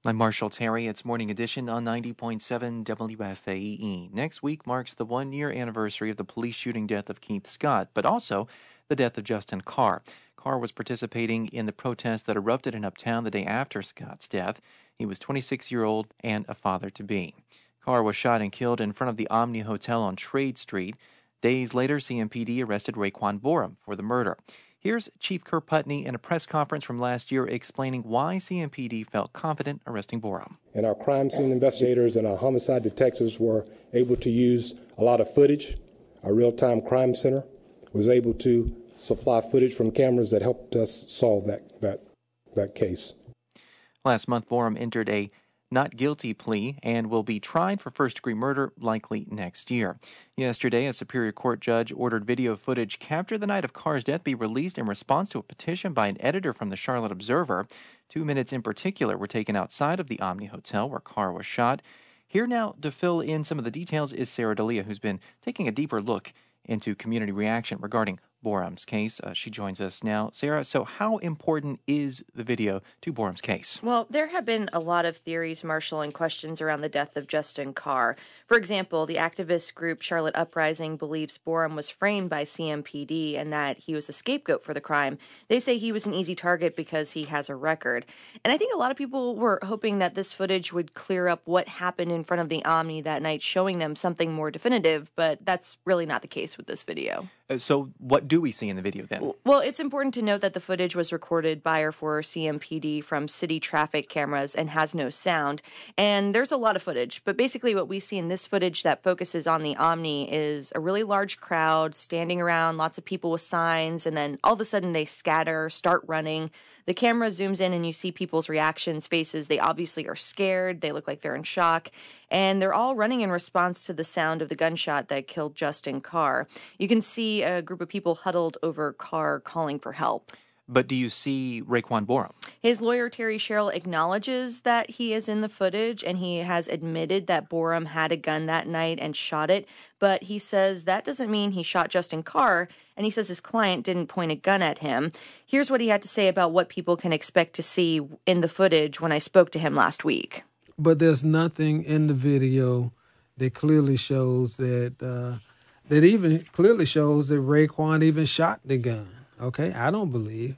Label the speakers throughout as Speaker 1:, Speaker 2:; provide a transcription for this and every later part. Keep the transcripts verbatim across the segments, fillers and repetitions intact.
Speaker 1: I'm Marshall Terry. It's Morning Edition on ninety point seven W F A E. Next week marks the one-year anniversary of the police shooting death of Keith Scott, but also the death of Justin Carr. Carr was participating in the protests that erupted in Uptown the day after Scott's death. He was twenty-six-year-old and a father-to-be. Carr was shot and killed in front of the Omni Hotel on Trade Street. Days later, C M P D arrested Raekwon Borum for the murder. Here's Chief Kurt Putney in a press conference from last year explaining why C M P D felt confident arresting Borum.
Speaker 2: And our crime scene investigators and our homicide detectives were able to use a lot of footage. Our real-time crime center was able to supply footage from cameras that helped us solve that, that, that case.
Speaker 1: Last month, Borum entered a not guilty plea and will be tried for first-degree murder likely next year. Yesterday, a Superior Court judge ordered video footage captured the night of Carr's death be released in response to a petition by an editor from the Charlotte Observer. Two minutes in particular were taken outside of the Omni Hotel where Carr was shot. Here now to fill in some of the details is Sarah D'Elia, who's been taking a deeper look into community reaction regarding Borum's case. Uh, she joins us now. Sarah, so how important is the video to Borum's case?
Speaker 3: Well, there have been a lot of theories, Marshall, and questions around the death of Justin Carr. For example, the activist group Charlotte Uprising believes Borum was framed by C M P D and that he was a scapegoat for the crime. They say he was an easy target because he has a record. And I think a lot of people were hoping that this footage would clear up what happened in front of the Omni that night, showing them something more definitive, but that's really not the case with this video.
Speaker 1: Uh, so what do we see in the video then?
Speaker 3: Well, it's important to note that the footage was recorded by or for C M P D from city traffic cameras and has no sound. And there's a lot of footage, but basically what we see in this footage that focuses on the Omni is a really large crowd standing around, lots of people with signs, and then all of a sudden they scatter, start running. The camera zooms in and you see people's reactions, faces. They obviously are scared. They look like they're in shock. And they're all running in response to the sound of the gunshot that killed Justin Carr. You can see a group of people huddled over Carr calling for help.
Speaker 1: But do you see Raekwon Borum?
Speaker 3: His lawyer, Terry Sherrill, acknowledges that he is in the footage, and he has admitted that Borum had a gun that night and shot it. But he says that doesn't mean he shot Justin Carr, and he says his client didn't point a gun at him. Here's what he had to say about what people can expect to see in the footage when I spoke to him last week.
Speaker 4: But there's nothing in the video that clearly shows that, uh, that even clearly shows that Raekwon even shot the gun. Okay, I don't believe.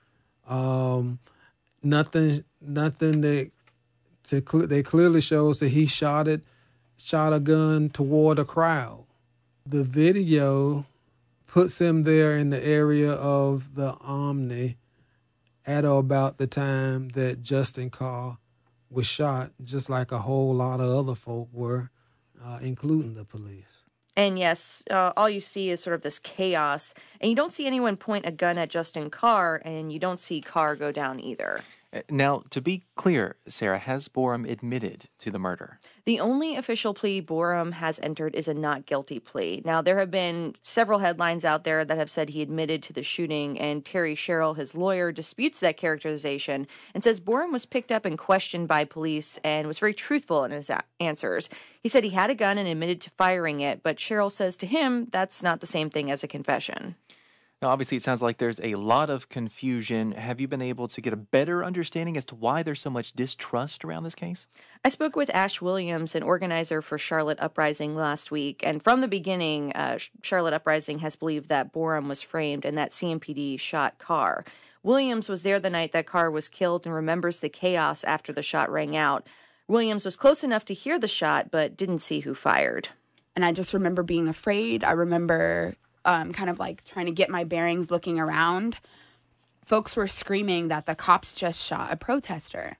Speaker 4: Um, nothing, nothing that to cl- that clearly shows that he shot it, shot a gun toward a crowd. The video puts him there in the area of the Omni at or about the time that Justin Carr was shot, just like a whole lot of other folk were, uh, including the police.
Speaker 3: And yes, uh, all you see is sort of this chaos, and you don't see anyone point a gun at Justin Carr, and you don't see Carr go down either.
Speaker 1: Now, to be clear, Sarah, has Borum admitted to the murder?
Speaker 3: The only official plea Borum has entered is a not guilty plea. Now, there have been several headlines out there that have said he admitted to the shooting, and Terry Sherrill, his lawyer, disputes that characterization and says Borum was picked up and questioned by police and was very truthful in his a- answers. He said he had a gun and admitted to firing it, but Sherrill says to him that's not the same thing as a confession.
Speaker 1: Now, obviously, it sounds like there's a lot of confusion. Have you been able to get a better understanding as to why there's so much distrust around this case?
Speaker 3: I spoke with Ash Williams, an organizer for Charlotte Uprising, last week. And from the beginning, uh, Charlotte Uprising has believed that Borum was framed and that C M P D shot Carr. Williams was there the night that Carr was killed and remembers the chaos after the shot rang out. Williams was close enough to hear the shot, but didn't see who fired.
Speaker 5: And I just remember being afraid. I remember Um, kind of like trying to get my bearings, looking around. Folks were screaming that the cops just shot a protester.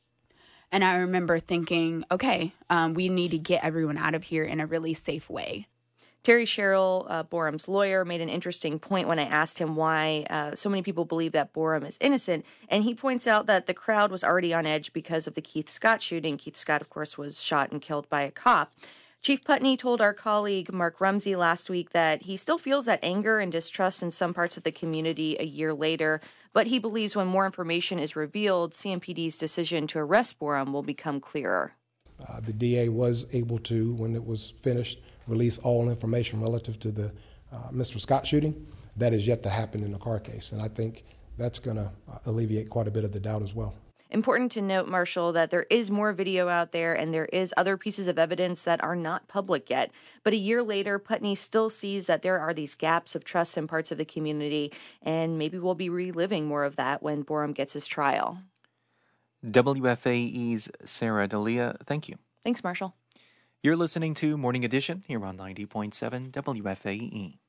Speaker 5: And I remember thinking, okay, um, we need to get everyone out of here in a really safe way.
Speaker 3: Terry Sherrill, uh, Borum's lawyer, made an interesting point when I asked him why uh, so many people believe that Borum is innocent. And he points out that the crowd was already on edge because of the Keith Scott shooting. Keith Scott, of course, was shot and killed by a cop. Chief Putney told our colleague Mark Rumsey last week that he still feels that anger and distrust in some parts of the community a year later, but he believes when more information is revealed, C M P D's decision to arrest Borum will become clearer.
Speaker 2: Uh, the D A was able to, when it was finished, release all information relative to the uh, Mister Scott shooting. That is yet to happen in the Carr case, and I think that's going to uh, alleviate quite a bit of the doubt as well.
Speaker 3: Important to note, Marshall, that there is more video out there and there is other pieces of evidence that are not public yet. But a year later, Putney still sees that there are these gaps of trust in parts of the community, and maybe we'll be reliving more of that when Borom gets his trial.
Speaker 1: W F A E's Sarah D'Elia, thank you.
Speaker 3: Thanks, Marshall.
Speaker 1: You're listening to Morning Edition here on ninety point seven W F A E.